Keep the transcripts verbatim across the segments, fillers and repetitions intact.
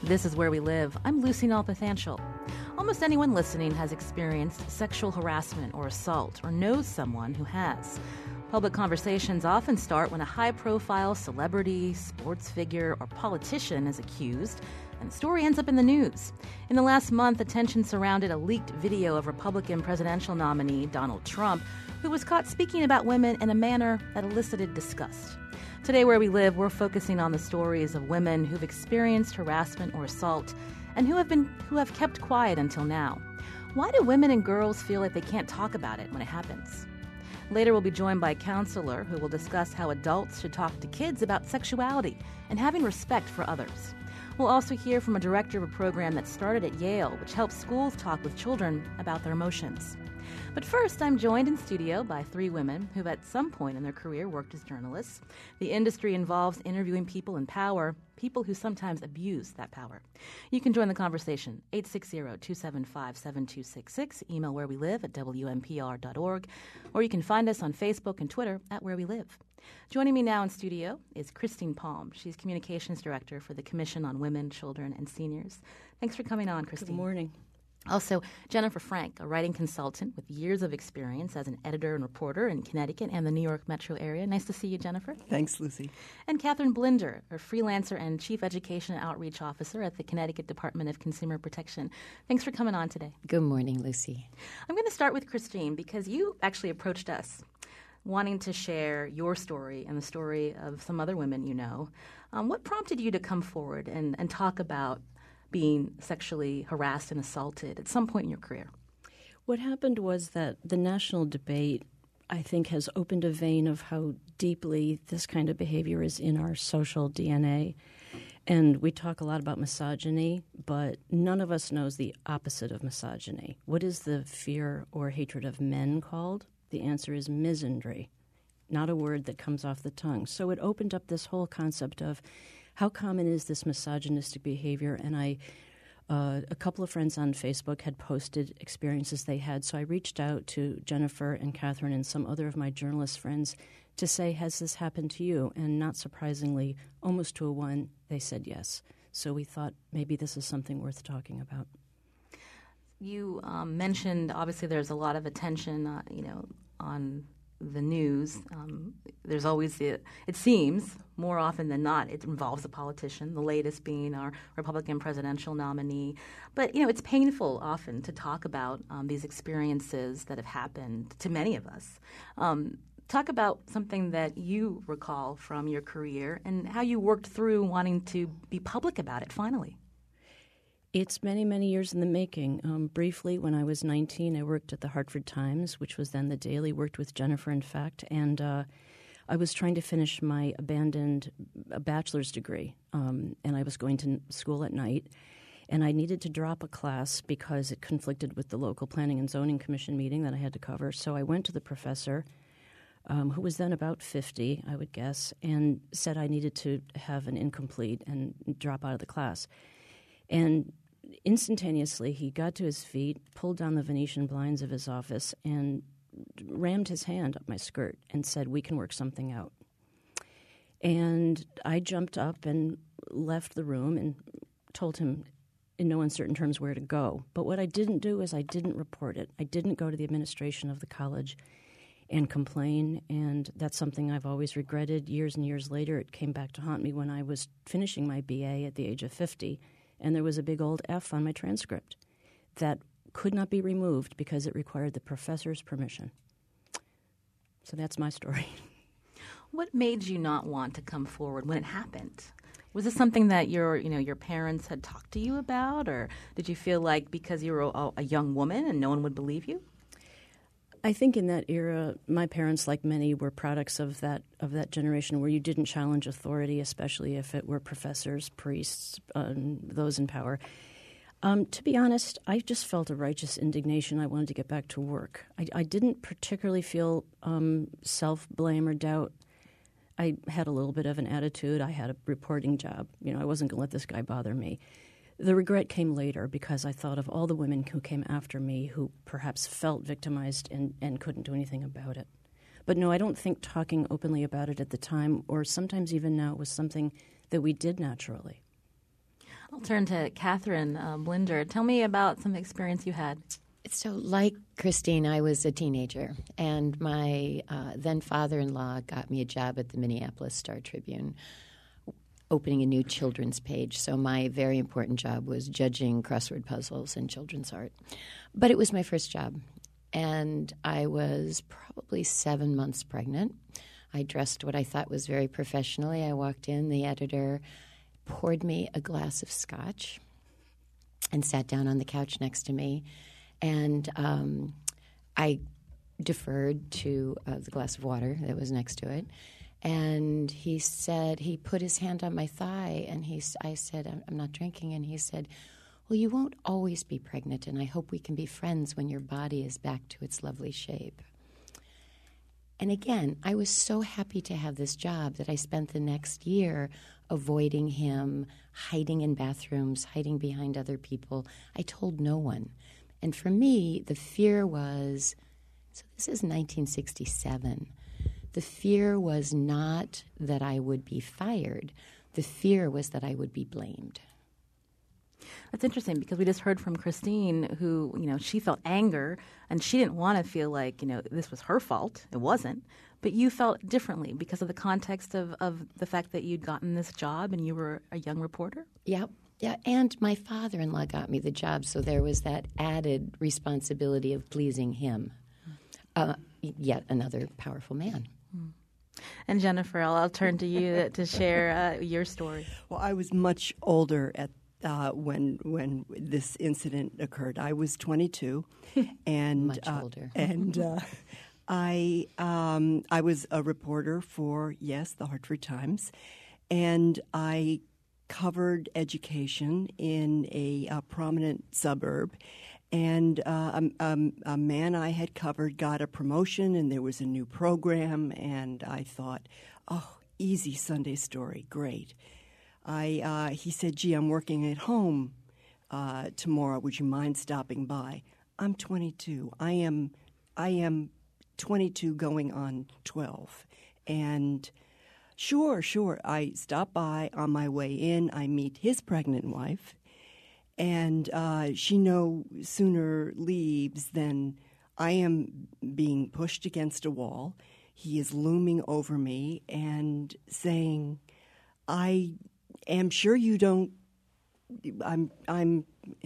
This is Where We Live. I'm Lucy Nalpathanchel. Almost anyone listening has experienced sexual harassment or assault or knows someone who has. Public conversations often start when a high-profile celebrity, sports figure, or politician is accused, and the story ends up in the news. In the last month, attention surrounded a leaked video of Republican presidential nominee Donald Trump, who was caught speaking about women in a manner that elicited disgust. Today, Where We Live, we're focusing on the stories of women who've experienced harassment or assault and who have been who have kept quiet until now. Why do women and girls feel like they can't talk about it when it happens? Later, we'll be joined by a counselor who will discuss how adults should talk to kids about sexuality and having respect for others. We'll also hear from a director of a program that started at Yale, which helps schools talk with children about their emotions. But first, I'm joined in studio by three women who've at some point in their career worked as journalists. The industry involves interviewing people in power, people who sometimes abuse that power. You can join the conversation, eight six zero, two seven five, seven two six six, email where we live at w m p r dot org, or you can find us on Facebook and Twitter at Where We Live. Joining me now in studio is Christine Palm. She's Communications Director for the Commission on Women, Children, and Seniors. Thanks for coming on, Christine. Good morning. Also, Jennifer Frank, a writing consultant with years of experience as an editor and reporter in Connecticut and the New York metro area. Nice to see you, Jennifer. Thanks, Lucy. And Catherine Blinder, a freelancer and Chief Education and Outreach Officer at the Connecticut Department of Consumer Protection. Thanks for coming on today. Good morning, Lucy. I'm going to start with Christine because you actually approached us wanting to share your story and the story of some other women you know. Um, what prompted you to come forward and, and talk about being sexually harassed and assaulted at some point in your career? What happened was that the national debate, I think, has opened a vein of how deeply this kind of behavior is in our social D N A. And we talk a lot about misogyny, but none of us knows the opposite of misogyny. What is the fear or hatred of men called? The answer is misandry, not a word that comes off the tongue. So it opened up this whole concept of how common is this misogynistic behavior? And I, uh, a couple of friends on Facebook had posted experiences they had. So I reached out to Jennifer and Catherine and some other of my journalist friends to say, has this happened to you? And not surprisingly, almost to a one, they said yes. So we thought maybe this is something worth talking about. You um, mentioned, obviously, there's a lot of attention, uh, you know, on the news. Um, there's always, the, it seems, more often than not, it involves a politician, the latest being our Republican presidential nominee. But, you know, it's painful often to talk about um, these experiences that have happened to many of us. Um, talk about something that you recall from your career and how you worked through wanting to be public about it finally. It's many, many years in the making. Um, briefly, when I was nineteen, I worked at the Hartford Times, which was then the Daily, worked with Jennifer, in fact, and uh, I was trying to finish my abandoned a bachelor's degree, um, and I was going to school at night, and I needed to drop a class because it conflicted with the local Planning and Zoning Commission meeting that I had to cover. So I went to the professor, um, who was then about fifty, I would guess, and said I needed to have an incomplete and drop out of the class. And instantaneously, he got to his feet, pulled down the Venetian blinds of his office, and rammed his hand up my skirt and said, we can work something out. And I jumped up and left the room and told him in no uncertain terms where to go. But what I didn't do is I didn't report it. I didn't go to the administration of the college and complain, and that's something I've always regretted. Years and years later, it came back to haunt me when I was finishing my B A at the age of fifty. And there was a big old F on my transcript that could not be removed because it required the professor's permission. So that's my story. What made you not want to come forward when it happened? Was this something that your, you know, your parents had talked to you about, or did you feel like because you were a, a young woman and no one would believe you? I think in that era, my parents, like many, were products of that of that generation where you didn't challenge authority, especially if it were professors, priests, um, those in power. Um, to be honest, I just felt a righteous indignation. I wanted to get back to work. I, I didn't particularly feel um, self-blame or doubt. I had a little bit of an attitude. I had a reporting job. You know, I wasn't going to let this guy bother me. The regret came later because I thought of all the women who came after me who perhaps felt victimized and, and couldn't do anything about it. But no, I don't think talking openly about it at the time, or sometimes even now, was something that we did naturally. I'll turn to Catherine uh, Blinder. Tell me about some experience you had. So like Christine, I was a teenager, and my uh, then father-in-law got me a job at the Minneapolis Star-Tribune, opening a new children's page. So my very important job was judging crossword puzzles and children's art. But it was my first job, and I was probably seven months pregnant. I dressed what I thought was very professionally. I walked in, the editor poured me a glass of scotch and sat down on the couch next to me. And um, I deferred to uh, the glass of water that was next to it. And he said, he put his hand on my thigh, and he, I said, I'm, I'm not drinking. And he said, well, you won't always be pregnant, and I hope we can be friends when your body is back to its lovely shape. And again, I was so happy to have this job that I spent the next year avoiding him, hiding in bathrooms, hiding behind other people. I told no one. And for me, the fear was, so this is nineteen sixty-seven. The fear was not that I would be fired. The fear was that I would be blamed. That's interesting because we just heard from Christine who, you know, she felt anger and she didn't want to feel like, you know, this was her fault. It wasn't. But you felt differently because of the context of, of the fact that you'd gotten this job and you were a young reporter? Yep. Yeah, and my father-in-law got me the job, so there was that added responsibility of pleasing him. Uh, yet another powerful man. And Jennifer, I'll, I'll turn to you to share uh, your story. Well, I was much older at uh, when when this incident occurred. I was twenty-two, and much uh, older, and uh, I um, I was a reporter for yes, the Hartford Times, and I covered education in a, a prominent suburb. And uh, a, a, a man I had covered got a promotion, and there was a new program, and I thought, oh, easy Sunday story, great. I uh, he said, gee, I'm working at home uh, tomorrow. Would you mind stopping by? I'm twenty-two. I am I am twenty-two going on twelve. And sure, sure, I stop by. On my way in, I meet his pregnant wife. And uh, she no sooner leaves than I am being pushed against a wall. He is looming over me and saying, I am sure you don't, I'm, I'm,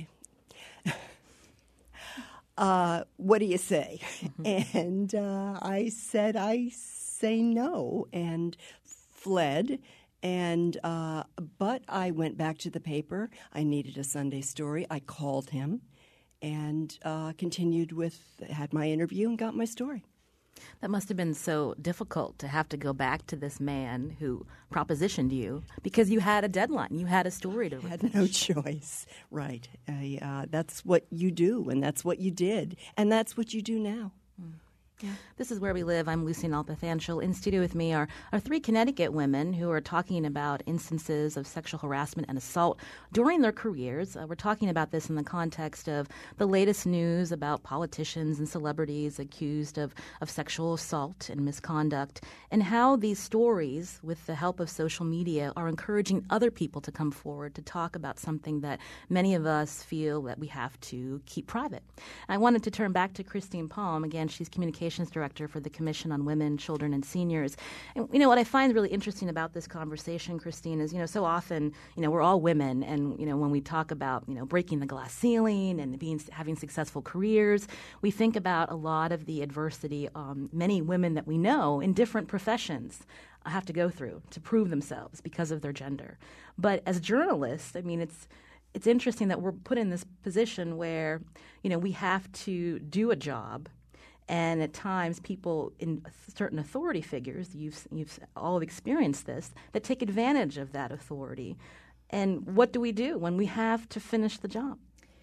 uh, what do you say? Mm-hmm. And uh, I said, I say no, and fled. And uh, but I went back to the paper. I needed a Sunday story. I called him and uh, continued with, had my interview and got my story. That must have been so difficult to have to go back to this man who propositioned you because you had a deadline. You had a story to I had no choice. Right. I, uh, that's what you do, and that's what you did, and that's what you do now. Mm. Yeah. This is Where We Live. I'm Lucy Nalpathanchel. In studio with me are, are three Connecticut women who are talking about instances of sexual harassment and assault during their careers. Uh, we're talking about this in the context of the latest news about politicians and celebrities accused of, of sexual assault and misconduct, and how these stories, with the help of social media, are encouraging other people to come forward to talk about something that many of us feel that we have to keep private. I wanted to turn back to Christine Palm. Again, she's communications director for the Commission on Women, Children, and Seniors. And, you know, what I find really interesting about this conversation, Christine, is, you know, so often, you know, we're all women, and, you know, when we talk about, you know, breaking the glass ceiling and being having successful careers, we think about a lot of the adversity um, many women that we know in different professions have to go through to prove themselves because of their gender. But as journalists, I mean, it's it's interesting that we're put in this position where, you know, we have to do a job. And at times, people in certain authority figures, you've you've all experienced this, that take advantage of that authority. And what do we do when we have to finish the job?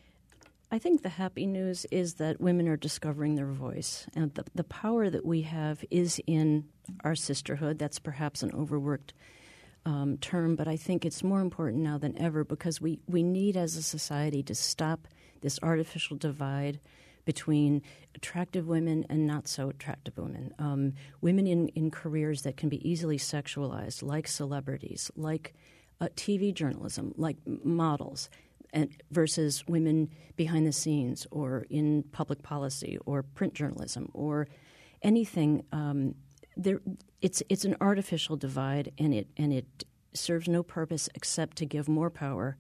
I think the happy news is that women are discovering their voice. And the, the power that we have is in our sisterhood. That's perhaps an overworked um, term, but I think it's more important now than ever because we, we need as a society to stop this artificial divide between attractive women and not so attractive women. Um, women in, in careers that can be easily sexualized, like celebrities, like uh, T V journalism, like models, and versus women behind the scenes or in public policy or print journalism or anything. Um, there, it's it's an artificial divide, and it and it serves no purpose except to give more power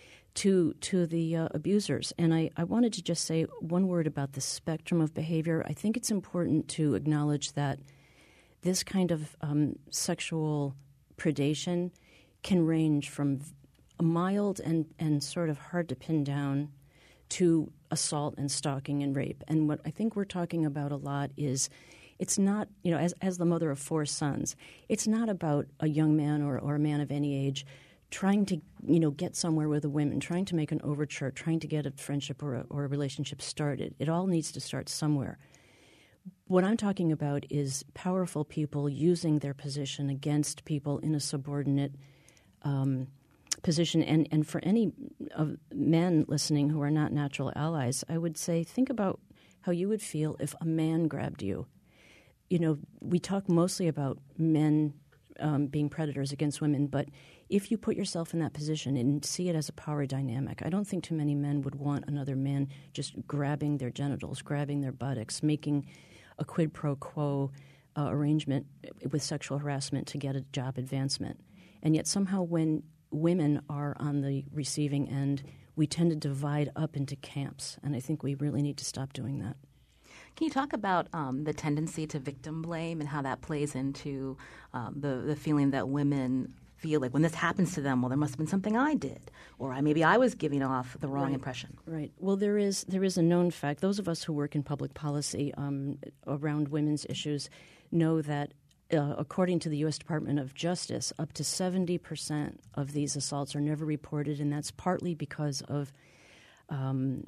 to to the uh, abusers. And I, I wanted to just say one word about the spectrum of behavior. I think it's important to acknowledge that this kind of um, sexual predation can range from mild and, and sort of hard to pin down to assault and stalking and rape. And what I think we're talking about a lot is it's not, you know, as, as the mother of four sons, it's not about a young man or, or a man of any age trying to, you know, get somewhere with a woman, trying to make an overture, trying to get a friendship or a, or a relationship started. It all needs to start somewhere. What I'm talking about is powerful people using their position against people in a subordinate um, position. And, and for any of men listening who are not natural allies, I would say think about how you would feel if a man grabbed you. You know, we talk mostly about men um, being predators against women, but if you put yourself in that position and see it as a power dynamic, I don't think too many men would want another man just grabbing their genitals, grabbing their buttocks, making a quid pro quo uh, arrangement with sexual harassment to get a job advancement. And yet somehow when women are on the receiving end, we tend to divide up into camps, and I think we really need to stop doing that. Can you talk about um, the tendency to victim blame and how that plays into um, the, the feeling that women feel like when this happens to them, well, there must have been something I did, or I, maybe I was giving off the wrong right. impression. Right. Well, there is there is a known fact. Those of us who work in public policy um, around women's issues know that uh, according to the U S Department of Justice, up to seventy percent of these assaults are never reported, and that's partly because of um,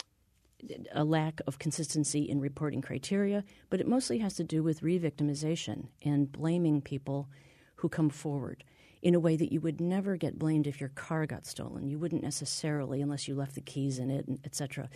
a lack of consistency in reporting criteria, but it mostly has to do with re-victimization and blaming people who come forward in a way that you would never get blamed if your car got stolen. You wouldn't necessarily unless you left the keys in it, et cetera.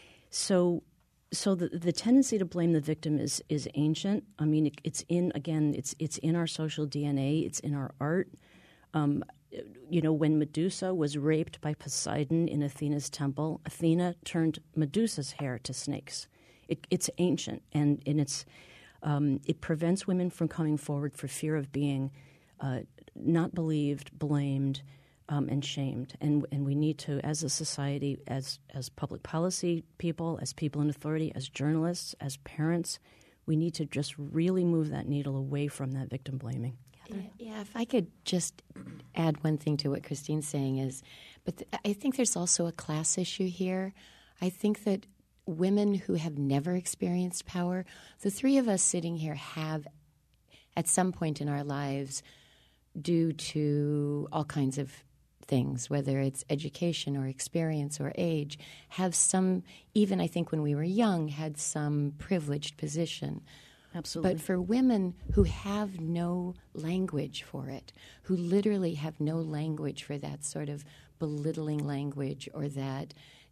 So so the, the tendency to blame the victim is is ancient. I mean, it, it's in, again, it's it's in our social D N A. It's in our art. Um, you know, when Medusa was raped by Poseidon in Athena's temple, Athena turned Medusa's hair to snakes. It, it's ancient, and, and it's um, it prevents women from coming forward for fear of being uh, not believed, blamed, um, and shamed. And and we need to, as a society, as as public policy people, as people in authority, as journalists, as parents, we need to just really move that needle away from that victim blaming. Yeah, yeah, if I could just add one thing to what Christine's saying is, but th- I think there's also a class issue here. I think that women who have never experienced power, the three of us sitting here have at some point in our lives, due to all kinds of things, whether it's education or experience or age, have some, even I think when we were young, had some privileged position. Absolutely. But for women who have no language for it, who literally have no language for that sort of belittling language or that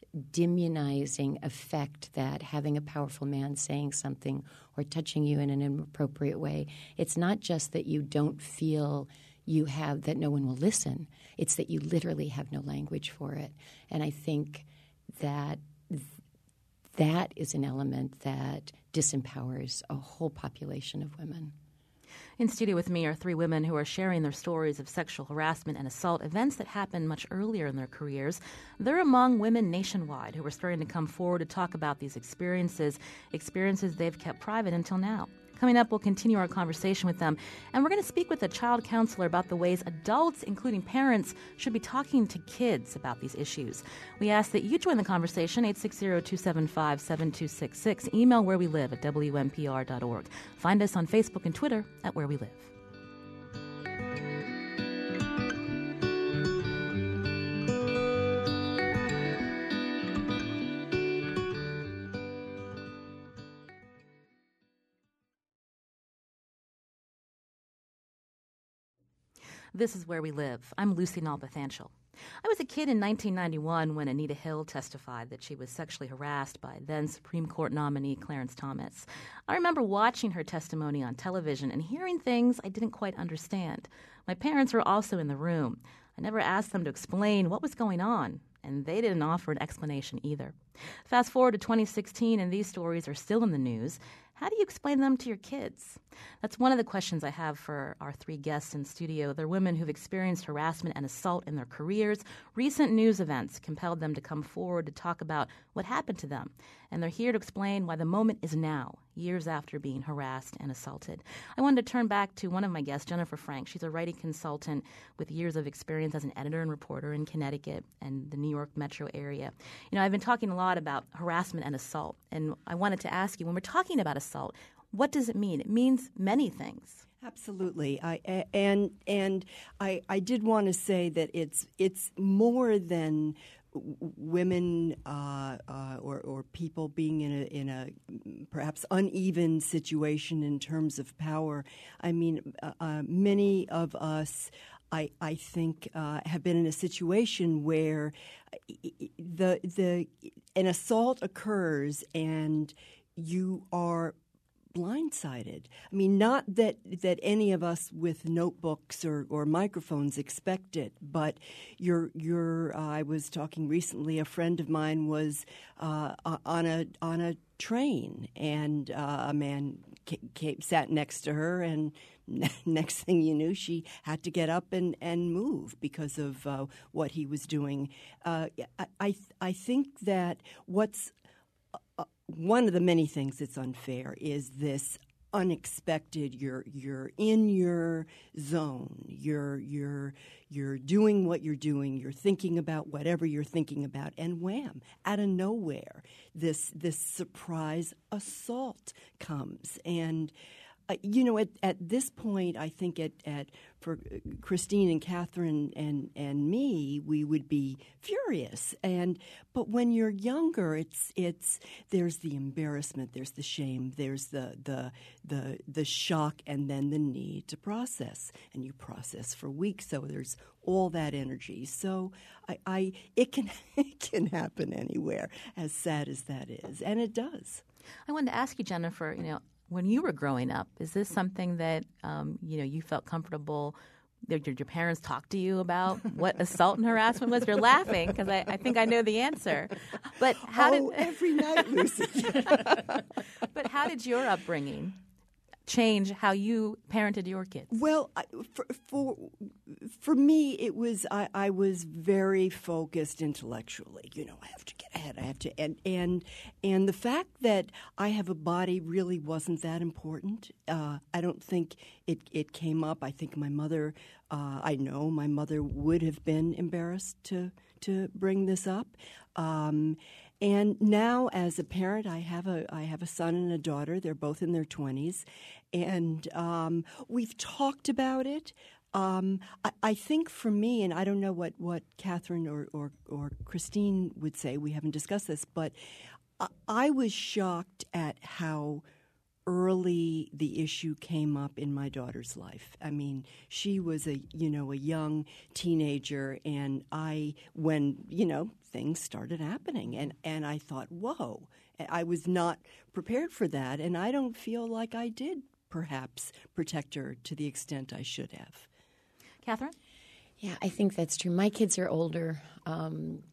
demonizing effect that having a powerful man saying something or touching you in an inappropriate way, it's not just that you don't feel you have, that no one will listen. It's that you literally have no language for it. And I think that th- that is an element that disempowers a whole population of women. In studio with me are three women who are sharing their stories of sexual harassment and assault, events that happened much earlier in their careers. They're among women nationwide who are starting to come forward to talk about these experiences, experiences they've kept private until now. Coming up, we'll continue our conversation with them, and we're going to speak with a child counselor about the ways adults, including parents, should be talking to kids about these issues. We ask that you join the conversation, eight six zero, two seven five, seven two six six. Email where we live at W N P R dot org. Find us on Facebook and Twitter at Where We Live. This is Where We Live. I'm Lucy Nalpathanchel. I was a kid in nineteen ninety-one when Anita Hill testified that she was sexually harassed by then Supreme Court nominee Clarence Thomas. I remember watching her testimony on television and hearing things I didn't quite understand. My parents were also in the room. I never asked them to explain what was going on, and they didn't offer an explanation either. Fast forward to twenty sixteen, and these stories are still in the news. How do you explain them to your kids? That's one of the questions I have for our three guests in studio. They're women who've experienced harassment and assault in their careers. Recent news events compelled them to come forward to talk about what happened to them. And they're here to explain why the moment is now, years after being harassed and assaulted. I wanted to turn back to one of my guests, Jennifer Frank. She's a writing consultant with years of experience as an editor and reporter in Connecticut and the New York metro area. You know, I've been talking a lot about harassment and assault, and I wanted to ask you, when we're talking about assault, what does it mean? It means many things. Absolutely, I and and I I did want to say that it's it's more than women uh, uh, or or people being in a in a perhaps uneven situation in terms of power. I mean, uh, uh, many of us, I I think, uh, have been in a situation where the the an assault occurs and you are blindsided. I mean, not that that any of us with notebooks or, or microphones expect it, but you're you're. Uh, I was talking recently. A friend of mine was uh, on a on a train, and uh, a man came, came, sat next to her, and next thing you knew, she had to get up and, and move because of uh, what he was doing. Uh, I, I I think that what's uh, one of the many things that's unfair is this unexpected. You're you're in your zone. You're you're you're doing what you're doing. You're thinking about whatever you're thinking about, and wham! Out of nowhere, this this surprise assault comes. And uh, you know, at at this point, I think at at for Christine and Catherine and and me, we would be furious. And but when you're younger, it's it's there's the embarrassment, there's the shame, there's the the the the shock, and then the need to process. And you process for weeks, so there's all that energy. So I, I it can it can happen anywhere, as sad as that is, and it does. I wanted to ask you, Jennifer, you know, when you were growing up, is this something that um, you know you felt comfortable? Did your parents talk to you about what assault and harassment was? You're laughing because I, I think I know the answer. But how oh, did every night, Lucy? But how did your upbringing change how you parented your kids? Well, I, for, for for me, it was I, I was very focused intellectually. You know, I have to get ahead. I have to, and and and the fact that I have a body really wasn't that important. Uh, I don't think it it came up. I think my mother. Uh, I know my mother would have been embarrassed to to bring this up. Um, And now, as a parent, I have a I have a son and a daughter. They're both in their twenties, and um, we've talked about it. Um, I, I think for me, and I don't know what, what Catherine or, or, or Christine would say. We haven't discussed this, but I, I was shocked at how early the issue came up in my daughter's life. I mean, she was a you know a young teenager, and I when you know things started happening, and and I thought, whoa, I was not prepared for that, and I don't feel like I did perhaps protect her to the extent I should have. Catherine? Yeah, I think that's true. My kids are older. Um,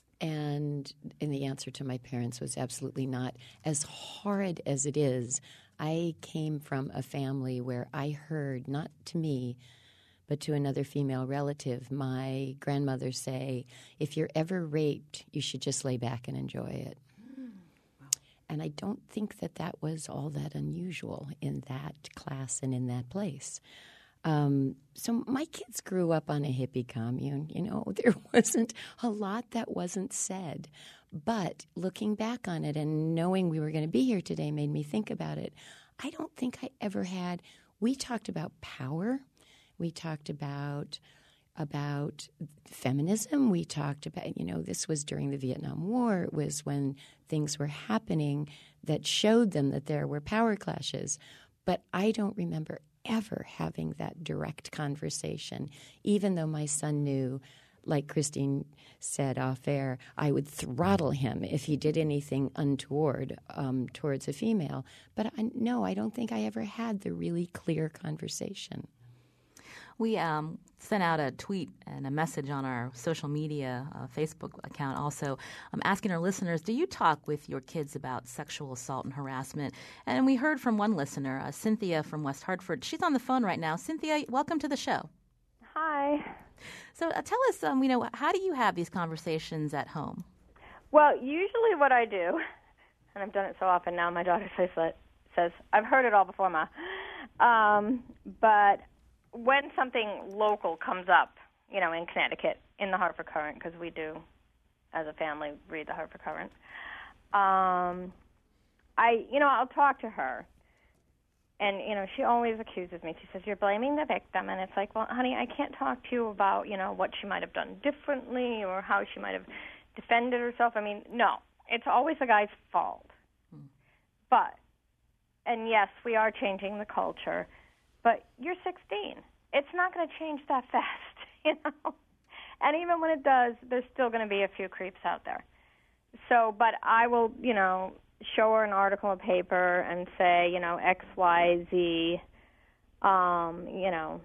And and the answer to my parents was absolutely not. As horrid as it is, I came from a family where I heard, not to me, but to another female relative, my grandmother say, if you're ever raped, you should just lay back and enjoy it. Mm. Wow. And I don't think that that was all that unusual in that class and in that place. Um, so my kids grew up on a hippie commune. You know, there wasn't a lot that wasn't said. But looking back on it and knowing we were going to be here today made me think about it. I don't think I ever had – we talked about power. We talked about about feminism. We talked about – you know, this was during the Vietnam War. It was when things were happening that showed them that there were power clashes. But I don't remember – ever having that direct conversation, even though my son knew, like Christine said off air, I would throttle him if he did anything untoward um, towards a female. But I, no, I don't think I ever had the really clear conversation. We um, sent out a tweet and a message on our social media uh, Facebook account also um, asking our listeners, do you talk with your kids about sexual assault and harassment? And we heard from one listener, uh, Cynthia from West Hartford. She's on the phone right now. Cynthia, welcome to the show. Hi. So uh, tell us, um, you know, how do you have these conversations at home? Well, usually what I do, and I've done it so often now, my daughter says, that, says I've heard it all before, Ma. Um, but when something local comes up, you know, in Connecticut, in the Hartford Courant, because we do, as a family, read the Hartford Courant, um, I, you know, I'll talk to her. And, you know, she always accuses me. She says, you're blaming the victim. And it's like, well, honey, I can't talk to you about, you know, what she might have done differently or how she might have defended herself. I mean, no. It's always the guy's fault. Hmm. But, and yes, we are changing the culture. But you're sixteen. It's not going to change that fast, you know. And even when it does, there's still going to be a few creeps out there. So, but I will, you know, show her an article in paper and say, you know, X, Y, Z, um, you know,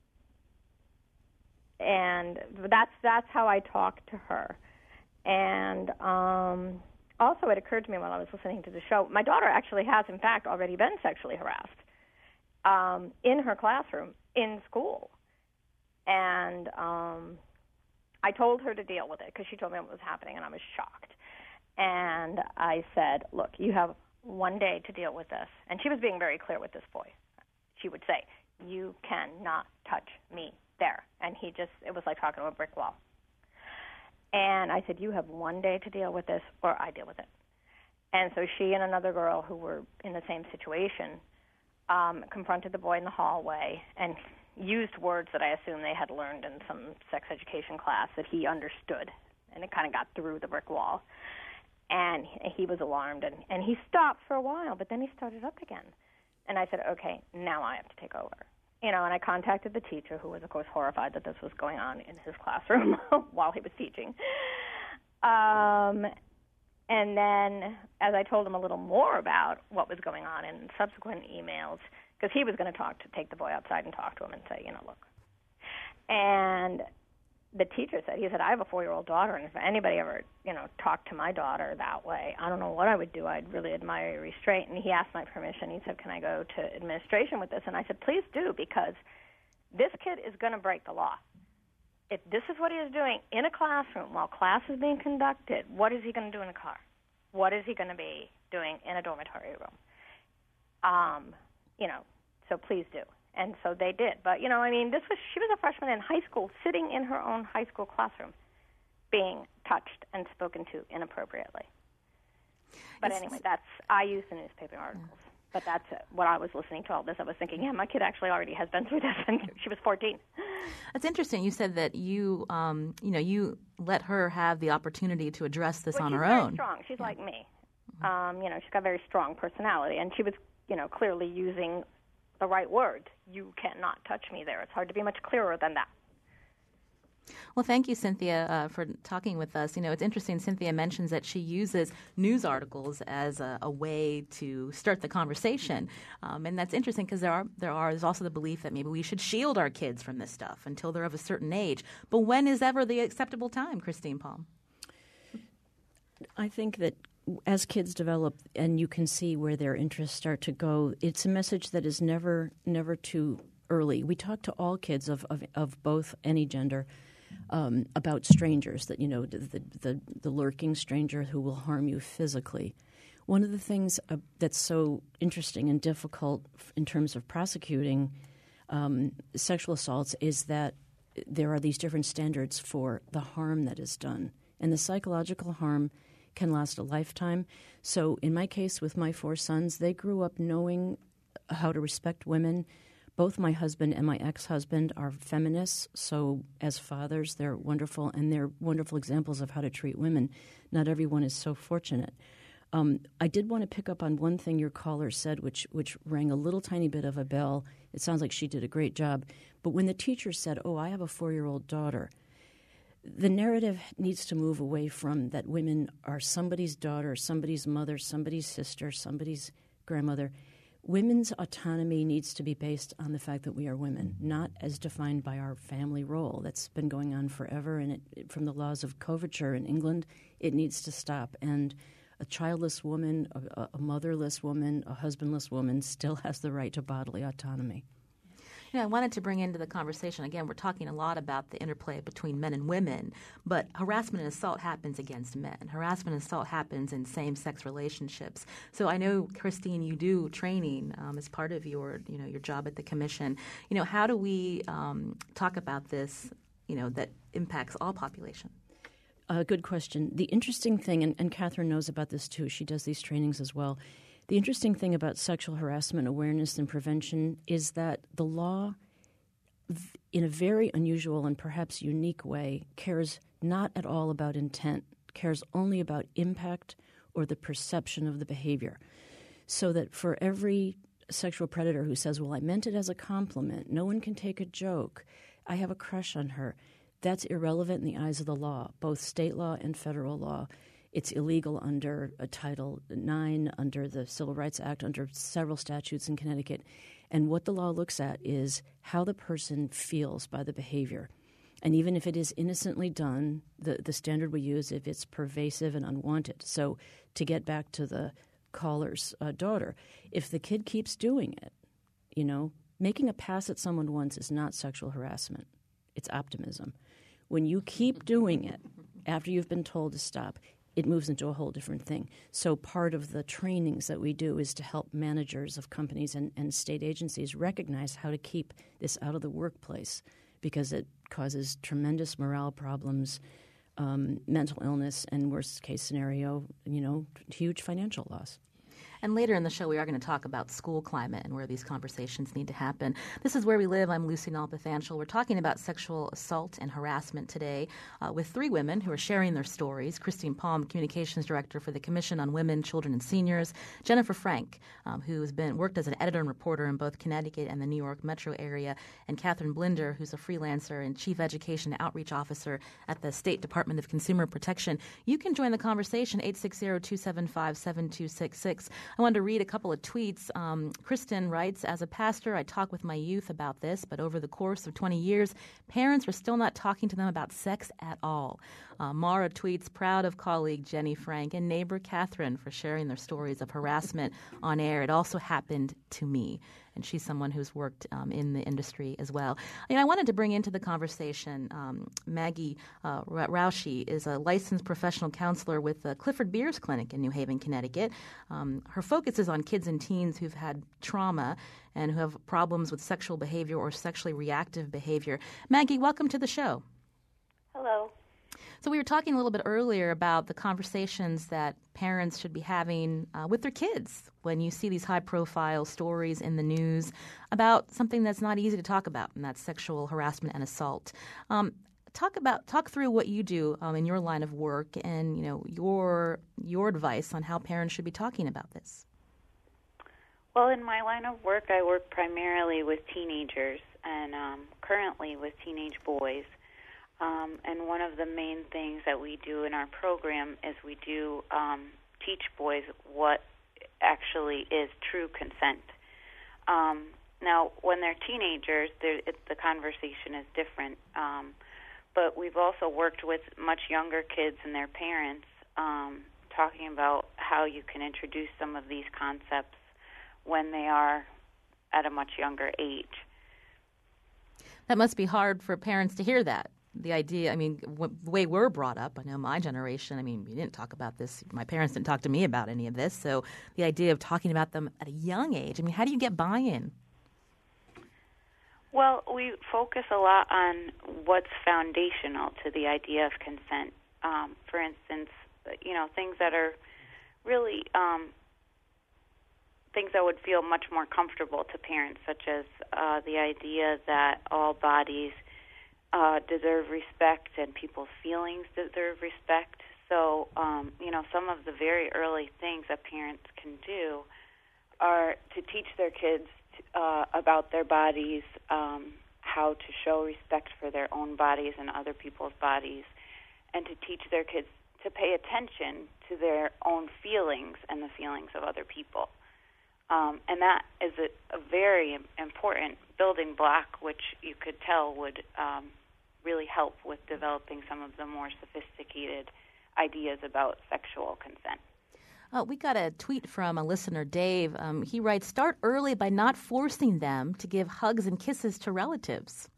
and that's that's how I talk to her. And um, also, it occurred to me while I was listening to the show, my daughter actually has, in fact, already been sexually harassed. Um, in her classroom, in school. And um, I told her to deal with it because she told me what was happening, and I was shocked. And I said, look, you have one day to deal with this. And she was being very clear with this boy. She would say, you cannot touch me there. And he just, it was like talking to a brick wall. And I said, you have one day to deal with this, or I deal with it. And so she and another girl who were in the same situation Um, confronted the boy in the hallway and used words that I assume they had learned in some sex education class that he understood, and it kind of got through the brick wall. And he was alarmed, and, and he stopped for a while, but then he started up again. And I said, okay, now I have to take over. You know, and I contacted the teacher, who was, of course, horrified that this was going on in his classroom while he was teaching. Um And then, as I told him a little more about what was going on in subsequent emails, because he was going to talk to take the boy outside and talk to him and say, you know, look. And the teacher said, he said, I have a four-year-old daughter, and if anybody ever, you know, talked to my daughter that way, I don't know what I would do. I'd really admire your restraint. And he asked my permission. He said, can I go to administration with this? And I said, please do, because this kid is going to break the law. If this is what he is doing in a classroom while class is being conducted, what is he going to do in a car? What is he going to be doing in a dormitory room? Um, you know, so please do. And so they did. But, you know, I mean, this was she was a freshman in high school, sitting in her own high school classroom, being touched and spoken to inappropriately. But it's, anyway, that's I use the newspaper articles. Yeah. But that's it. When I was listening to all this, I was thinking, yeah, my kid actually already has been through this, and she was fourteen. That's interesting. You said that you, um, you know, you let her have the opportunity to address this well, on her own. She's very strong. She's yeah. like me. Mm-hmm. Um, you know, she's got a very strong personality, and she was, you know, clearly using the right words. You cannot touch me there. It's hard to be much clearer than that. Well, thank you, Cynthia, uh, for talking with us. You know, it's interesting. Cynthia mentions that she uses news articles as a, a way to start the conversation, um, and that's interesting because there are there are there's also the belief that maybe we should shield our kids from this stuff until they're of a certain age. But when is ever the acceptable time, Christine Palm? I think that as kids develop and you can see where their interests start to go, it's a message that is never never too early. We talk to all kids of of, of both any gender. Um, about strangers, that, you know, the, the the lurking stranger who will harm you physically. One of the things uh, that's so interesting and difficult in terms of prosecuting um, sexual assaults is that there are these different standards for the harm that is done. And the psychological harm can last a lifetime. So in my case with my four sons, they grew up knowing how to respect women. Both my husband and my ex-husband are feminists, so as fathers, they're wonderful, and they're wonderful examples of how to treat women. Not everyone is so fortunate. Um, I did want to pick up on one thing your caller said, which which rang a little tiny bit of a bell. It sounds like she did a great job. But when the teacher said, oh, I have a four-year-old daughter, the narrative needs to move away from that women are somebody's daughter, somebody's mother, somebody's sister, somebody's grandmother. women's autonomy needs to be based on the fact that we are women, not as defined by our family role. That's been going on forever, and it, it, from the laws of coverture in England, it needs to stop. And a childless woman, a, a motherless woman, a husbandless woman still has the right to bodily autonomy. You know, I wanted to bring into the conversation, again, we're talking a lot about the interplay between men and women, but harassment and assault happens against men. Harassment and assault happens in same-sex relationships. So I know, Christine, you do training um, as part of your, you know, your job at the Commission. You know, how do we um, talk about this, you know, that impacts all population? Uh, good question. The interesting thing, and, and Catherine knows about this too, she does these trainings as well. The interesting thing about sexual harassment awareness and prevention is that the law, in a very unusual and perhaps unique way, cares not at all about intent, cares only about impact or the perception of the behavior. So that for every sexual predator who says, well, I meant it as a compliment, no one can take a joke, I have a crush on her, that's irrelevant in the eyes of the law, both state law and federal law. It's illegal under a Title nine, under the Civil Rights Act, under several statutes in Connecticut. And what the law looks at is how the person feels by the behavior. And even if it is innocently done, the, the standard we use if it's pervasive and unwanted. So to get back to the caller's uh, daughter, if the kid keeps doing it, you know, making a pass at someone once is not sexual harassment. It's optimism. When you keep doing it after you've been told to stop, it moves into a whole different thing. So part of the trainings that we do is to help managers of companies and, and state agencies recognize how to keep this out of the workplace because it causes tremendous morale problems, um, mental illness, and worst case scenario, you know, huge financial loss. And later in the show, we are going to talk about school climate and where these conversations need to happen. This is Where We Live. I'm Lucy Nalpathanchel. We're talking about sexual assault and harassment today uh, with three women who are sharing their stories. Christine Palm, Communications Director for the Commission on Women, Children, and Seniors. Jennifer Frank, um, who has been worked as an editor and reporter in both Connecticut and the New York metro area. And Catherine Blinder, who's a freelancer and Chief Education Outreach Officer at the State Department of Consumer Protection. You can join the conversation, eight six zero, two seven five, seven two six six. I wanted to read a couple of tweets. Um, Kristen writes, as a pastor, I talk with my youth about this, but over the course of twenty years, parents are still not talking to them about sex at all. Uh, Mara tweets, proud of colleague Jenny Frank and neighbor Catherine for sharing their stories of harassment on air. It also happened to me. And she's someone who's worked um, in the industry as well. And I wanted to bring into the conversation um, Maggie uh, Rauschy is a licensed professional counselor with the Clifford Beers Clinic in New Haven, Connecticut. Um, her focus is on kids and teens who've had trauma and who have problems with sexual behavior or sexually reactive behavior. Maggie, welcome to the show. Hello. So we were talking a little bit earlier about the conversations that parents should be having uh, with their kids when you see these high-profile stories in the news about something that's not easy to talk about, and that's sexual harassment and assault. Um, talk about talk through what you do um, in your line of work, and you know your your advice on how parents should be talking about this. Well, in my line of work, I work primarily with teenagers, and um, currently with teenage boys. Um, and one of the main things that we do in our program is we do um, teach boys what actually is true consent. Um, now, when they're teenagers, they're, it, the conversation is different. Um, but we've also worked with much younger kids and their parents, um, talking about how you can introduce some of these concepts when they are at a much younger age. That must be hard for parents to hear that. The idea, I mean, w- the way we're brought up, I know my generation, I mean, we didn't talk about this. My parents didn't talk to me about any of this. So the idea of talking about them at a young age, I mean, how do you get buy-in? Well, we focus a lot on what's foundational to the idea of consent. Um, for instance, you know, things that are really um, things that would feel much more comfortable to parents, such as uh, the idea that all bodies Uh, deserve respect and people's feelings deserve respect. So, um, you know, some of the very early things that parents can do are to teach their kids uh, about their bodies, um, how to show respect for their own bodies and other people's bodies, and to teach their kids to pay attention to their own feelings and the feelings of other people. Um, and that is a, a very important building block, which you could tell would um, really help with developing some of the more sophisticated ideas about sexual consent. Uh, we got a tweet from a listener, Dave. Um, he writes, start early by not forcing them to give hugs and kisses to relatives.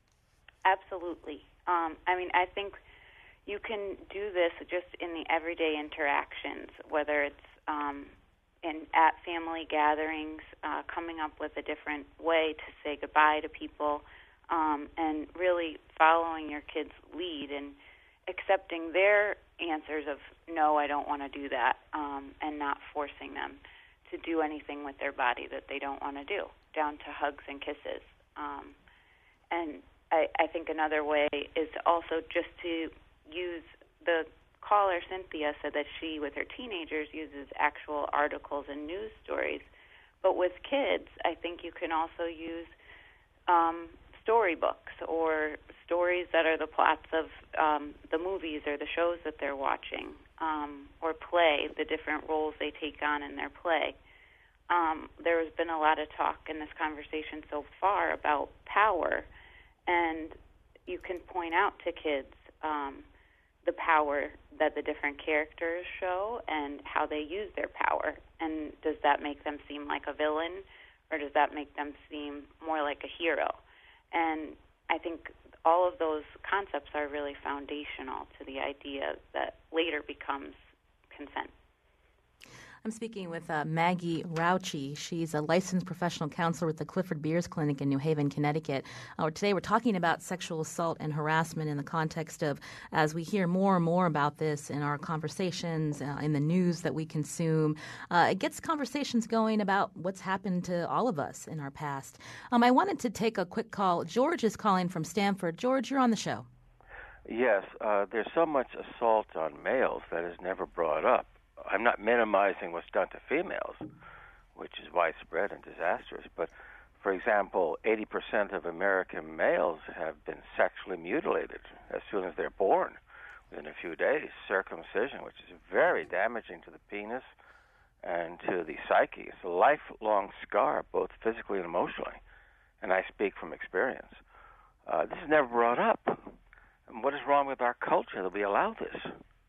Absolutely. Um, I mean, I think you can do this just in the everyday interactions, whether it's um, in at family gatherings, uh, coming up with a different way to say goodbye to people, um, and really following your kids' lead and accepting their answers of, no, I don't want to do that, um, and not forcing them to do anything with their body that they don't want to do, down to hugs and kisses. Um, and I, I think another way is also just to use the caller, Cynthia, said that she, with her teenagers, uses actual articles and news stories. But with kids, I think you can also use um, storybooks or stories that are the plots of um, the movies or the shows that they're watching, um, or play, the different roles they take on in their play. Um, there has been a lot of talk in this conversation so far about power, and you can point out to kids um, the power that the different characters show and how they use their power. And does that make them seem like a villain, or does that make them seem more like a hero? And I think all of those concepts are really foundational to the idea that later becomes consent. I'm speaking with uh, Maggie Rauchi. She's a licensed professional counselor with the Clifford Beers Clinic in New Haven, Connecticut. Uh, today we're talking about sexual assault and harassment in the context of, as we hear more and more about this in our conversations, uh, in the news that we consume, uh, it gets conversations going about what's happened to all of us in our past. Um, I wanted to take a quick call. George is calling from Stamford. George, you're on the show. Yes, uh, there's so much assault on males that is never brought up. I'm not minimizing what's done to females, which is widespread and disastrous, but, for example, eighty percent of American males have been sexually mutilated as soon as they're born, within a few days, circumcision, which is very damaging to the penis and to the psyche. It's a lifelong scar, both physically and emotionally, and I speak from experience. Uh, this is never brought up. And what is wrong with our culture that we allow this?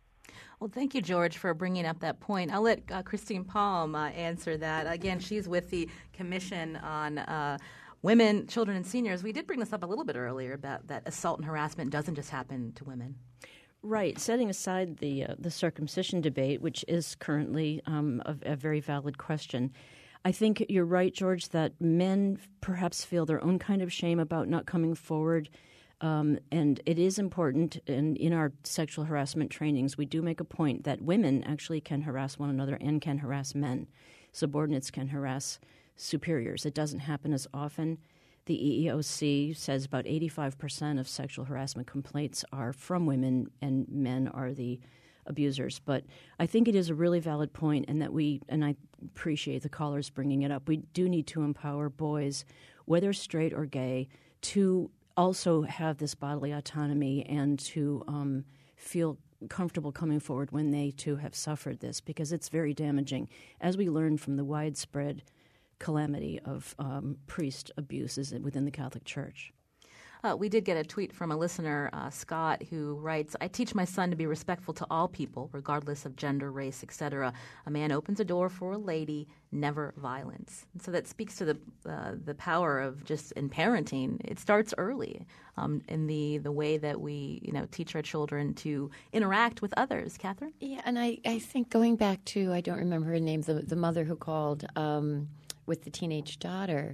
Well, thank you, George, for bringing up that point. I'll let uh, Christine Palm uh, answer that. Again, she's with the Commission on uh, Women, Children, and Seniors. We did bring this up a little bit earlier about that assault and harassment doesn't just happen to women. Right. Setting aside the uh, the circumcision debate, which is currently um, a, a very valid question, I think you're right, George, that men perhaps feel their own kind of shame about not coming forward. Um, and it is important, and in our sexual harassment trainings, we do make a point that women actually can harass one another and can harass men. Subordinates can harass superiors. It doesn't happen as often. The E E O C says about eighty-five percent of sexual harassment complaints are from women, and men are the abusers. But I think it is a really valid point, and that we, and I appreciate the callers bringing it up, we do need to empower boys, whether straight or gay, to also have this bodily autonomy and to um, feel comfortable coming forward when they too have suffered this, because it's very damaging, as we learned from the widespread calamity of um, priest abuses within the Catholic Church. Uh, we did get a tweet from a listener, uh, Scott, who writes, I teach my son to be respectful to all people, regardless of gender, race, et cetera. A man opens a door for a lady, never violence. And so that speaks to the uh, the power of just in parenting. It starts early um, in the, the way that we, you know, teach our children to interact with others. Catherine? Yeah, and I, I think going back to, I don't remember her name, the, the mother who called um, with the teenage daughter,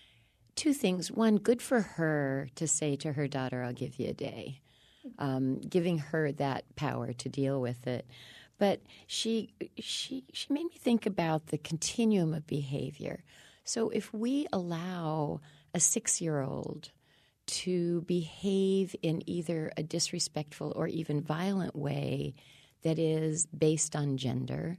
two things. One, good for her to say to her daughter, I'll give you a day, um, giving her that power to deal with it. But she she she made me think about the continuum of behavior. So if we allow a six-year-old to behave in either a disrespectful or even violent way that is based on gender,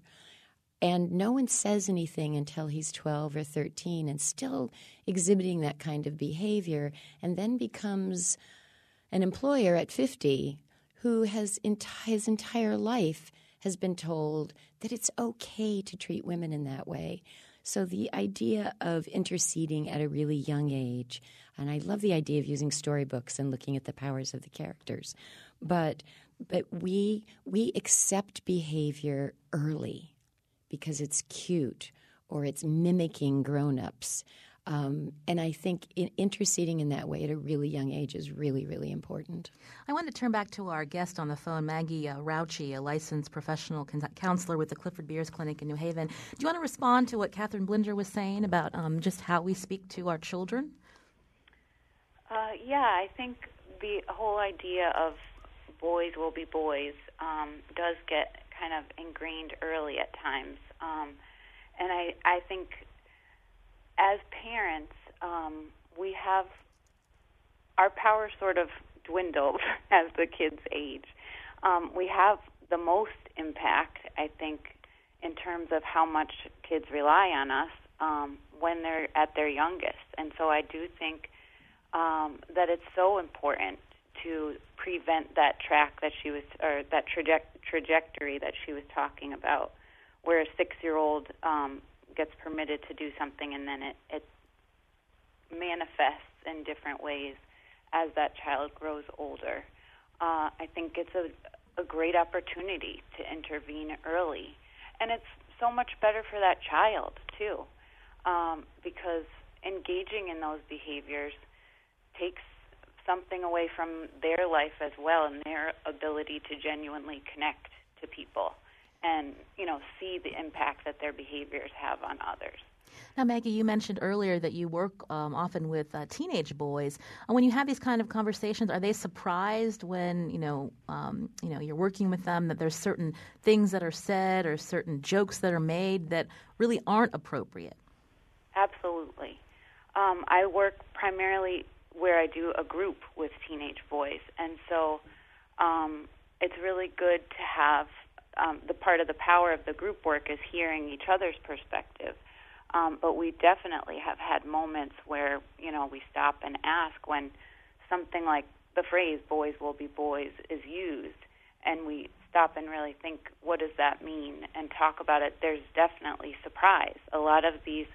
and no one says anything until he's twelve or thirteen and still exhibiting that kind of behavior, and then becomes an employer at fifty who has ent- his entire life has been told that it's okay to treat women in that way. So the idea of interceding at a really young age, and I love the idea of using storybooks and looking at the powers of the characters, but but we we accept behavior early because it's cute or it's mimicking grown-ups. Um, and I think in, interceding in that way at a really young age is really, really important. I want to turn back to our guest on the phone, Maggie uh, Rauchi, a licensed professional con- counselor with the Clifford Beers Clinic in New Haven. Do you want to respond to what Catherine Blinder was saying about um, just how we speak to our children? Uh, yeah, I think the whole idea of boys will be boys um, does get kind of ingrained early at times. Um, and I, I think as parents, um, we have our power sort of dwindled as the kids age. Um, we have the most impact, I think, in terms of how much kids rely on us um, when they're at their youngest. And so I do think um, that it's so important to prevent that track that she was, or that traje- trajectory that she was talking about, where a six-year-old um, gets permitted to do something and then it, it manifests in different ways as that child grows older. Uh, I think it's a, a great opportunity to intervene early. And it's so much better for that child, too, um, because engaging in those behaviors takes something away from their life as well and their ability to genuinely connect to people and, you know, see the impact that their behaviors have on others. Now, Maggie, you mentioned earlier that you work um, often with uh, teenage boys. Uh, when you have these kind of conversations, are they surprised when, you know, um, you know, you're working with them that there's certain things that are said or certain jokes that are made that really aren't appropriate? Absolutely. Um, I work primarily where I do a group with teenage boys, and so um, it's really good to have um, the part of the power of the group work is hearing each other's perspective. Um, but we definitely have had moments where, you know, we stop and ask when something like the phrase "boys will be boys" is used, and we stop and really think, what does that mean, and talk about it. There's definitely surprise. A lot of these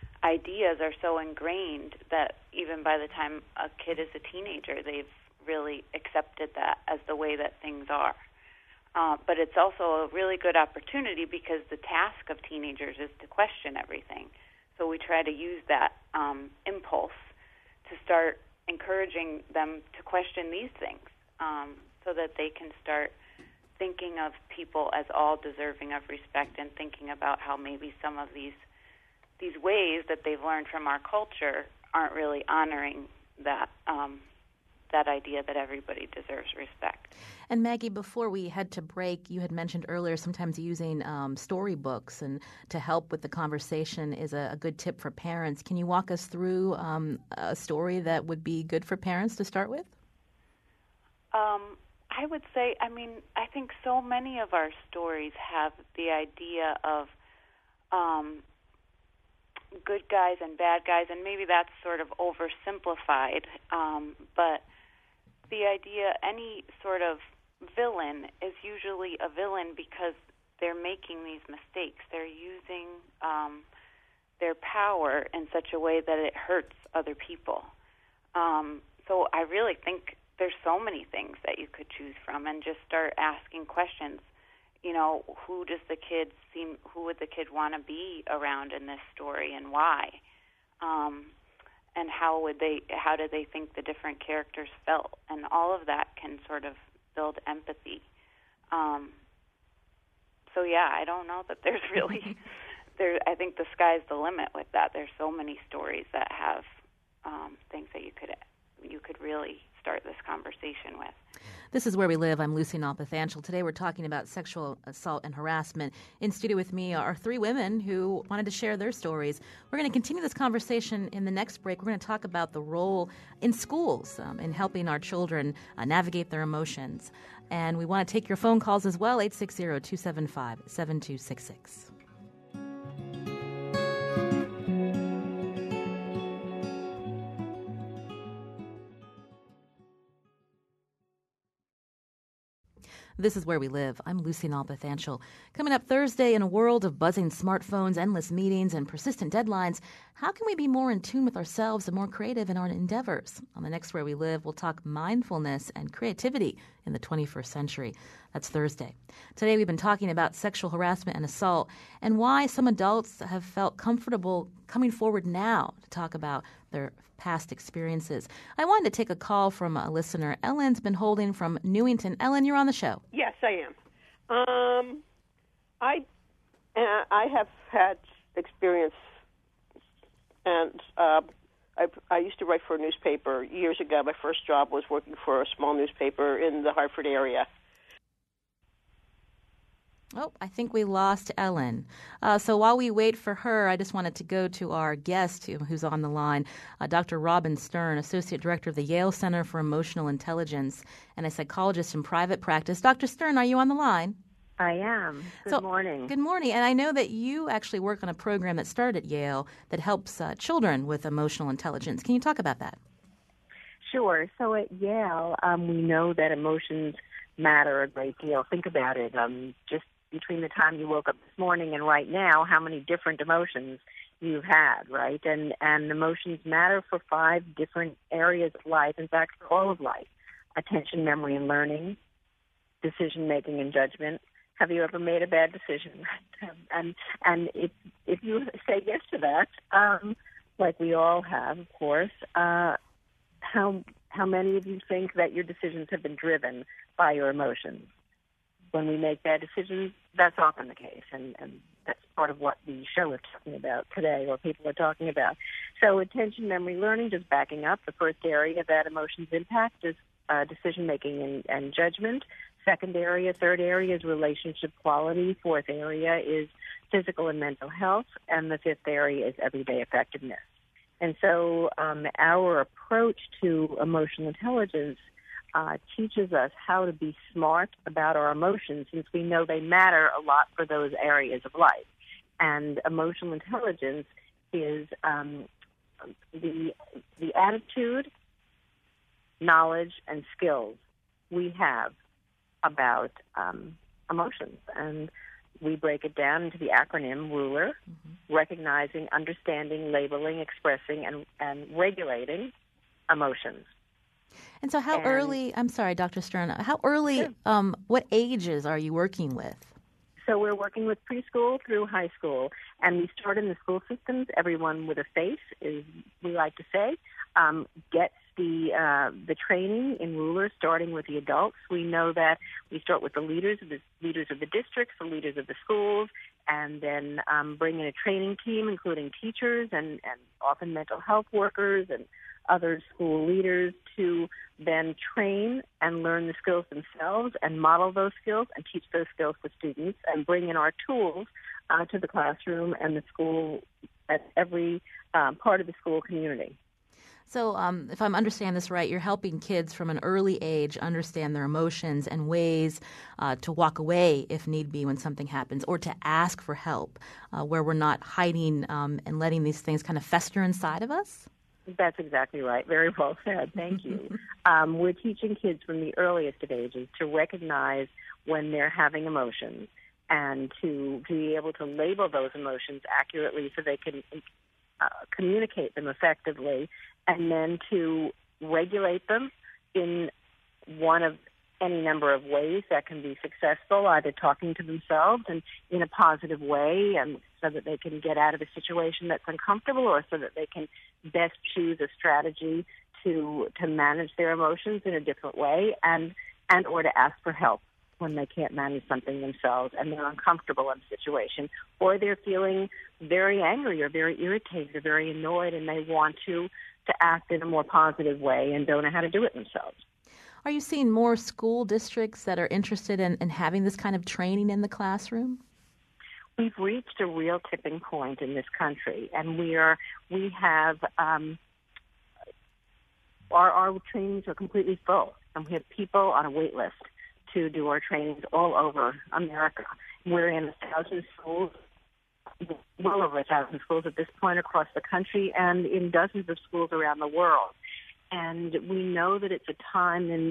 ideas are so ingrained that even by the time a kid is a teenager, they've really accepted that as the way that things are. Uh, but it's also a really good opportunity because the task of teenagers is to question everything. So we try to use that um, impulse to start encouraging them to question these things um, so that they can start thinking of people as all deserving of respect and thinking about how maybe some of these these ways that they've learned from our culture aren't really honoring that um, that idea that everybody deserves respect. And Maggie, before we head to break, you had mentioned earlier sometimes using um, storybooks and to help with the conversation is a, a good tip for parents. Can you walk us through um, a story that would be good for parents to start with? Um, I would say, I mean, I think so many of our stories have the idea of um, good guys and bad guys, and maybe that's sort of oversimplified, um, but the idea any sort of villain is usually a villain because they're making these mistakes. They're using um, their power in such a way that it hurts other people. Um, so I really think there's so many things that you could choose from, and just start asking questions. You know, who does the kid seem? Who would the kid want to be around in this story, and why? Um, and how would they? How do they think the different characters felt? And all of that can sort of build empathy. Um, so yeah, I don't know that there's really there. I think the sky's the limit with that. There's so many stories that have um, things that you could you could really start this conversation with. This is Where We Live. I'm Lucy Nalpathanchel. Today we're talking about sexual assault and harassment. In studio with me are three women who wanted to share their stories. We're going to continue this conversation in the next break. We're going to talk about the role in schools um, in helping our children uh, navigate their emotions. And we want to take your phone calls as well, eight six zero, two seven five, seven two six six. This is Where We Live. I'm Lucy Nalpathanchel. Coming up Thursday, in a world of buzzing smartphones, endless meetings, and persistent deadlines, how can we be more in tune with ourselves and more creative in our endeavors? On the next Where We Live, we'll talk mindfulness and creativity in the twenty-first century. That's Thursday. Today, we've been talking about sexual harassment and assault and why some adults have felt comfortable coming forward now to talk about their past experiences. I wanted to take a call from a listener. Ellen's been holding from Newington. Ellen, you're on the show. Yes, I am. Um, I uh, I have had experience, and uh, I, I used to write for a newspaper years ago. My first job was working for a small newspaper in the Hartford area. Oh, I think we lost Ellen. Uh, so while we wait for her, I just wanted to go to our guest who, who's on the line, uh, Doctor Robin Stern, Associate Director of the Yale Center for Emotional Intelligence and a psychologist in private practice. Doctor Stern, are you on the line? I am. Good so, morning. Good morning. And I know that you actually work on a program that started at Yale that helps uh, children with emotional intelligence. Can you talk about that? Sure. So at Yale, um, we know that emotions matter a great deal. Think about it. Um, just between the time you woke up this morning and right now, how many different emotions you've had, right? And and emotions matter for five different areas of life, in fact, for all of life. Attention, memory, and learning, decision-making, and judgment. Have you ever made a bad decision? and and if, if you say yes to that, um, like we all have, of course, uh, how how many of you think that your decisions have been driven by your emotions? When we make bad decisions, that's often the case, and, and that's part of what the show is talking about today, or people are talking about. So attention, memory, learning, just backing up, the first area that emotions impact is uh, decision-making and, and judgment. Second area, third area is relationship quality. Fourth area is physical and mental health. And the fifth area is everyday effectiveness. And so um, our approach to emotional intelligence Uh, teaches us how to be smart about our emotions, since we know they matter a lot for those areas of life. And emotional intelligence is um, the the attitude, knowledge, and skills we have about um, emotions. And we break it down into the acronym RULER, mm-hmm. recognizing, understanding, labeling, expressing, and, and regulating emotions. And so how and, early, I'm sorry, Doctor Stern, how early, sure. um, what ages are you working with? So we're working with preschool through high school, and we start in the school systems. Everyone with a face, is we like to say, um, gets the uh, the training in RULER, starting with the adults. We know that we start with the leaders of the leaders of the districts, the leaders of the schools, and then um, bring in a training team, including teachers and, and often mental health workers and other school leaders, to then train and learn the skills themselves and model those skills and teach those skills to students and bring in our tools uh, to the classroom and the school at every um, part of the school community. So um, if I'm understanding this right, you're helping kids from an early age understand their emotions and ways uh, to walk away if need be when something happens, or to ask for help, uh, where we're not hiding um, and letting these things kind of fester inside of us? That's exactly right. Very well said. Thank you. um, we're teaching kids from the earliest of ages to recognize when they're having emotions and to, to be able to label those emotions accurately so they can uh, communicate them effectively, and then to regulate them in one of any number of ways that can be successful, either talking to themselves and in a positive way, and so that they can get out of a situation that's uncomfortable, or so that they can best choose a strategy to to manage their emotions in a different way, and and or to ask for help when they can't manage something themselves and they're uncomfortable in a situation, or they're feeling very angry or very irritated or very annoyed, and they want to to act in a more positive way and don't know how to do it themselves. Are you seeing more school districts that are interested in, in having this kind of training in the classroom? We've reached a real tipping point in this country, and we are we have um, our our trainings are completely full, and we have people on a wait list to do our trainings all over America. We're in a thousand schools, well over a thousand schools at this point across the country, and in dozens of schools around the world. And we know that it's a time in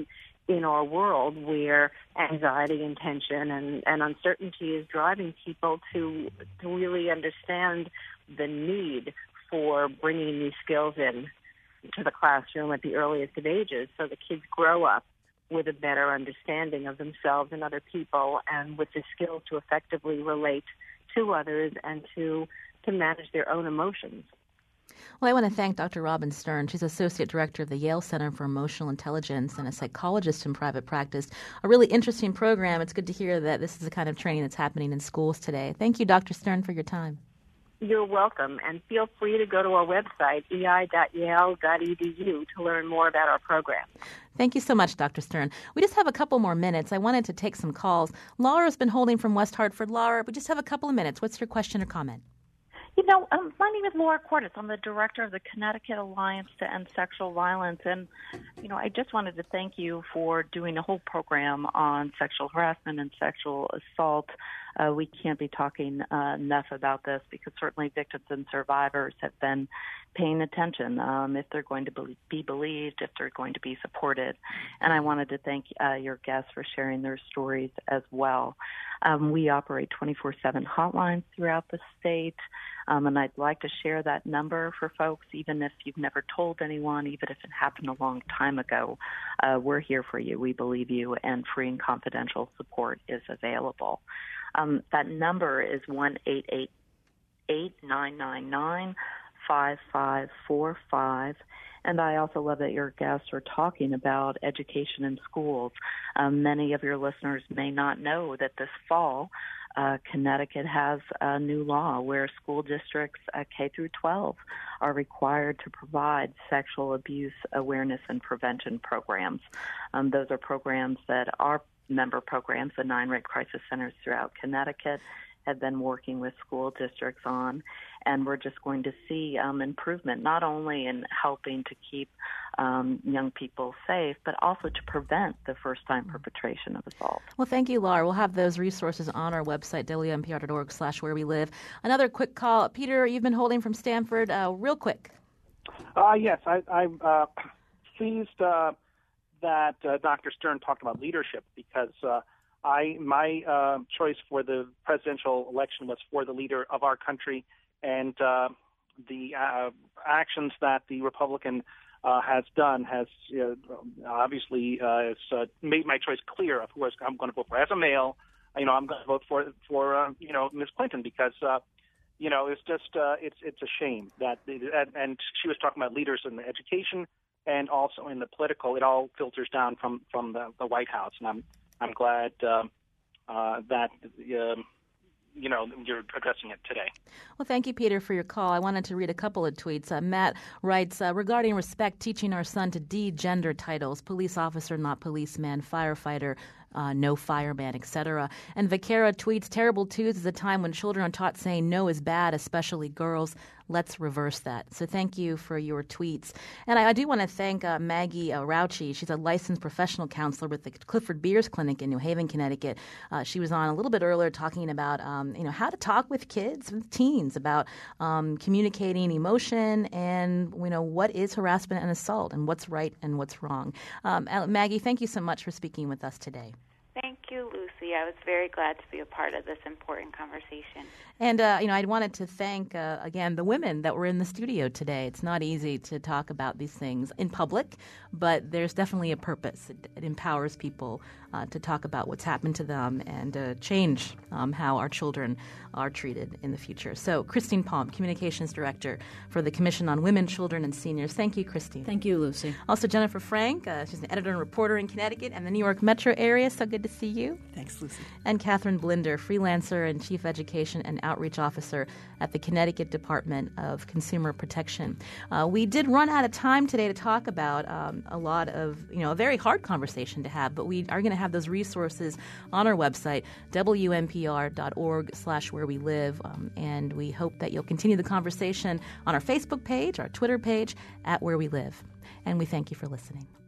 in our world where anxiety and tension and, and uncertainty is driving people to to really understand the need for bringing these skills in to the classroom at the earliest of ages, so the kids grow up with a better understanding of themselves and other people, and with the skills to effectively relate to others and to to manage their own emotions. Well, I want to thank Doctor Robin Stern. She's Associate Director of the Yale Center for Emotional Intelligence and a psychologist in private practice. A really interesting program. It's good to hear that this is the kind of training that's happening in schools today. Thank you, Doctor Stern, for your time. You're welcome, and feel free to go to our website, e i dot yale dot e d u, to learn more about our program. Thank you so much, Doctor Stern. We just have a couple more minutes. I wanted to take some calls. Laura's been holding from West Hartford. Laura, we just have a couple of minutes. What's your question or comment? You know, um, my name is Laura Cordes. I'm the director of the Connecticut Alliance to End Sexual Violence. And, you know, I just wanted to thank you for doing a whole program on sexual harassment and sexual assault. Uh, we can't be talking uh, enough about this, because certainly victims and survivors have been paying attention um, if they're going to be believed, if they're going to be supported. And I wanted to thank uh, your guests for sharing their stories as well. Um, we operate twenty-four seven hotlines throughout the state, um, and I'd like to share that number for folks, even if you've never told anyone, even if it happened a long time ago. Uh, we're here for you. We believe you, and free and confidential support is available. Um, that number is one eight eight eight nine nine nine five five four five. And I also love that your guests are talking about education in schools. Um, many of your listeners may not know that this fall, uh, Connecticut has a new law where school districts uh, K through twelve are required to provide sexual abuse awareness and prevention programs. Um, those are programs that our member programs, the nine rape crisis centers throughout Connecticut, have been working with school districts on, and we're just going to see um, improvement, not only in helping to keep um, young people safe, but also to prevent the first-time perpetration of assault. Well, thank you, Laura. We'll have those resources on our website, w n p r dot org slash where we live. Another quick call. Peter, you've been holding from Stanford. Uh, real quick. Uh, yes, I, I'm uh, pleased uh, that uh, Doctor Stern talked about leadership, because uh, I my uh, choice for the presidential election was for the leader of our country, and uh, the uh, actions that the Republican uh, has done has uh, obviously uh, has, uh, made my choice clear of who I'm going to vote for. As a male, you know, I'm going to vote for for uh, you know Miz Clinton, because uh, you know it's just uh, it's it's a shame that and, and she was talking about leaders in the education and also in the political. It all filters down from from the, the White House, and I'm. I'm glad uh, uh, that, uh, you know, you're addressing it today. Well, thank you, Peter, for your call. I wanted to read a couple of tweets. Uh, Matt writes, uh, regarding respect, teaching our son to de-gender titles, police officer, not policeman, firefighter, Uh, no fireman, et cetera. And Vaquera tweets, terrible twos is a time when children are taught saying no is bad, especially girls. Let's reverse that. So thank you for your tweets. And I, I do want to thank uh, Maggie uh, Rauchi. She's a licensed professional counselor with the Clifford Beers Clinic in New Haven, Connecticut. Uh, she was on a little bit earlier talking about um, you know how to talk with kids, with teens, about um, communicating emotion and you know what is harassment and assault and what's right and what's wrong. Um, Maggie, thank you so much for speaking with us today. Thank you, Lucy. I was very glad to be a part of this important conversation. And, uh, you know, I wanted to thank, uh, again, the women that were in the studio today. It's not easy to talk about these things in public, but there's definitely a purpose. It, it empowers people uh, to talk about what's happened to them and uh, change um, how our children are treated in the future. So, Christine Palm, Communications Director for the Commission on Women, Children, and Seniors. Thank you, Christine. Thank you, Lucy. Also, Jennifer Frank. Uh, she's an editor and reporter in Connecticut and the New York metro area. So good to see you. Thanks, Lucy. And Catherine Blinder, freelancer and Chief Education and Outreach Officer at the Connecticut Department of Consumer Protection. Uh, we did run out of time today to talk about um, a lot of, you know, a very hard conversation to have, but we are going to have those resources on our website, w n p r dot org slash where we live, um, and we hope that you'll continue the conversation on our Facebook page, our Twitter page, at Where We Live. And we thank you for listening.